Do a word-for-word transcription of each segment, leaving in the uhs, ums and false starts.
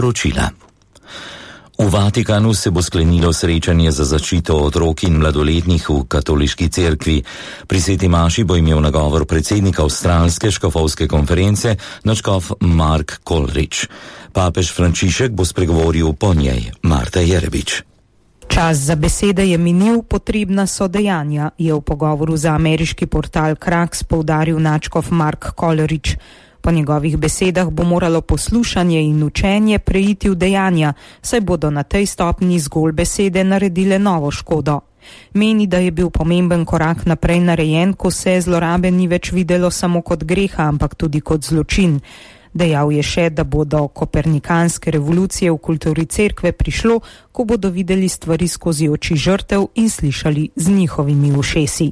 poročila. V Vatikanu se bo sklenilo srečanje za zaščito otrok in mladoletnih v katoliški cerkvi. Pri sveti maši bo imel nagovor predsednik avstralske škofovske konference, nadškof Mark Coleridge. Papež Frančišek bo spregovoril po njej. Marta Jerebič. Čas za besede je minil, potrebna so dejanja, je v pogovoru za ameriški portal Kraks poudaril nadškof Mark Coleridge. Po njegovih besedah bo moralo poslušanje in učenje preiti v dejanja, saj bodo na tej stopnji zgolj besede naredile novo škodo. Meni, da je bil pomemben korak naprej narejen, ko se zlorabe ni več videlo samo kot greha, ampak tudi kot zločin. Dejal je še, da bo do kopernikanske revolucije v kulturi cerkve prišlo, ko bodo videli stvari skozi oči žrtev in slišali z njihovimi ušesi.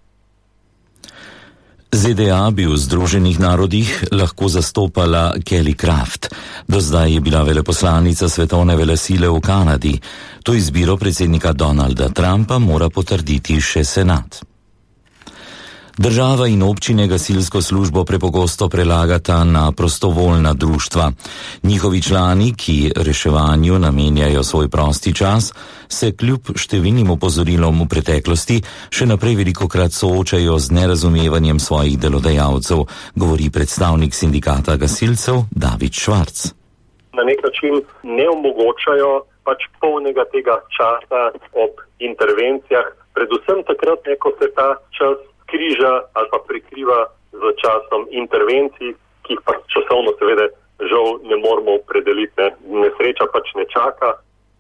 ZDA bi v Združenih narodih lahko zastopala Kelly Craft. Do zdaj je bila veleposlanica svetovne velesile v Kanadi. To izbiro predsednika Donalda Trumpa mora potrditi še senat. Država in občine gasilsko službo prepogosto prelagata na prostovoljna društva. Njihovi člani, ki reševanju namenjajo svoj prosti čas, se kljub številnim opozorilom v preteklosti še naprej velikokrat soočajo z nerazumevanjem svojih delodajalcev, govori predstavnik sindikata gasilcev David Švarc. Na nek način ne omogočajo pač polnega tega časa ob intervencijah, predvsem takrat, ko se ta čas križa ali pa prekriva z časom intervencij, ki jih pa časovno seveda žal ne moramo opredeliti. Nesreča pač ne čaka.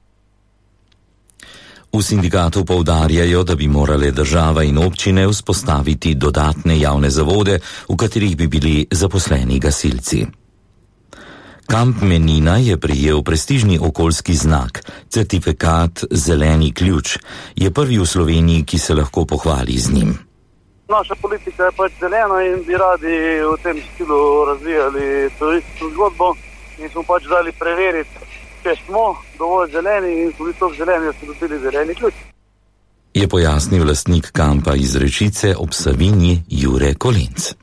V sindikatu poudarjajo, da bi morale država in občine vzpostaviti dodatne javne zavode, v katerih bi bili zaposleni gasilci. Kamp Menina je prejel prestižni okoljski znak, certifikat Zeleni ključ. Je prvi v Sloveniji, ki se lahko pohvali z njim. Naša politika je pač zelena in bi radi v tem stilu razvijali turistično zgodbo in smo pač dali preveriti, če smo dovolj zeleni in so visok zeleni, da so dobili zeleni ključ. Je pojasnil lastnik kampa iz Rečice ob Savinji Jure Kolenc.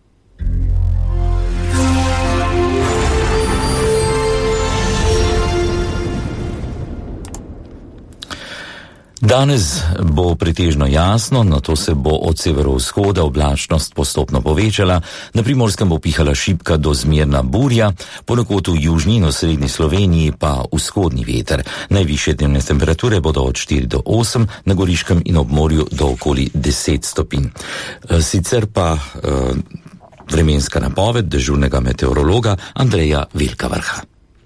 Danes bo pretežno jasno, nato se bo od severovzhoda oblačnost postopno povečala, na Primorskem bo pihala šibka do zmerna burja, ponekod v južni in osrednji Sloveniji pa vzhodni veter. Najvišje dnevne temperature bodo od štiri do osem, na Goriškem in ob morju do okoli deset stopinj. Sicer pa uh, vremenska napoved dežurnega meteorologa Andreja Velkavrha.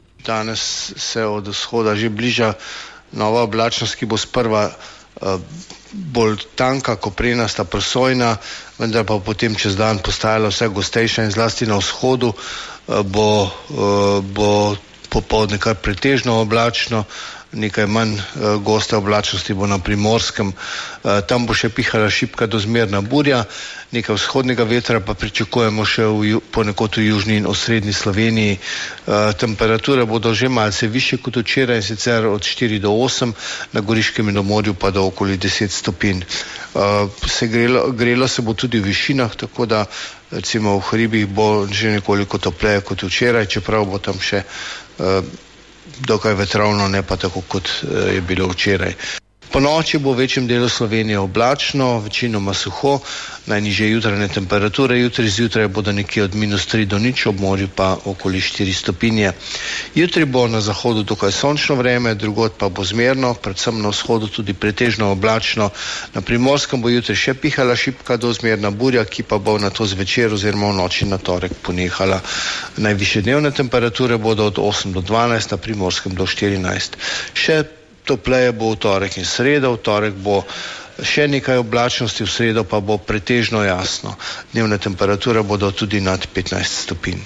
Danes se od vzhoda že bliža nova oblačnost, ki bo sprva uh, bolj tanka, koprenasta, prosojna, vendar pa potem čez dan postajala vse gostejša in zlasti na vzhodu uh, bo, uh, bo popoldne kar pretežno oblačno, nekaj manj uh, goste oblačnosti bo na Primorskem, uh, tam bo še pihala šibka do zmerna burja, nekaj vzhodnega vetra pa pričakujemo še v, ponekod v južni in osrednji Sloveniji. Uh, temperature bodo že malce više kot včeraj, sicer od štiri do osem, na Goriškem in na morju pa do okoli deset stopinj. Uh, se grelo, grelo se bo tudi v višinah, tako da recimo v hribih bo že nekoliko topleje kot včeraj, čeprav bo tam še uh, dokaj vetrovno, ne pa tako kot uh, je bilo včeraj. Po noči bo v večjem delu Slovenije oblačno, večinoma suho, najnižje jutranje temperature, jutri zjutraj bodo nekje od minus tri do nič, ob morju pa okoli štiri stopinje. Jutri bo na zahodu dokaj sončno vreme, drugod pa bo zmerno, predvsem na vzhodu tudi pretežno oblačno. Na Primorskem bo jutri še pihala šibka do zmerna burja, ki pa bo na to zvečer oziroma v noči na torek ponehala. Najvišje dnevne temperature bodo od osem do dvanajst, na Primorskem do štirinajst. Še topleje bo v torek in sredo, v torek bo še nekaj oblačnosti, v sredo pa bo pretežno jasno. Dnevne temperature bodo tudi nad petnajst stopinj.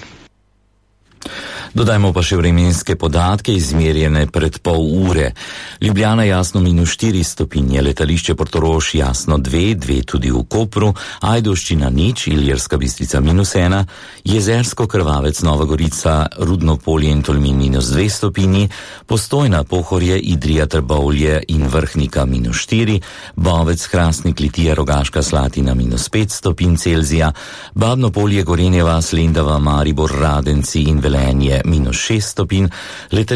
Dodajmo pa še vremenske podatke, izmerjene pred pol ure. Ljubljana jasno minus štiri stopinje, letališče Portorož jasno dve, dve tudi v Kopru, Ajdovščina nič, Ilirska Bistrica minus ena, Jezersko, Krvavec, Nova Gorica, Rudno Polje in Tolmin minus dve stopinji, Postojna, Pohorje, Idrija, Trbovlje in Vrhnika minus štiri, Bovec, Hrastnik, Litija, Rogaška Slatina minus pet stopinj Celzija, Babno Polje, Gorenje vas, Lendava, Maribor, Radenci in Velenje minus šest stopinj.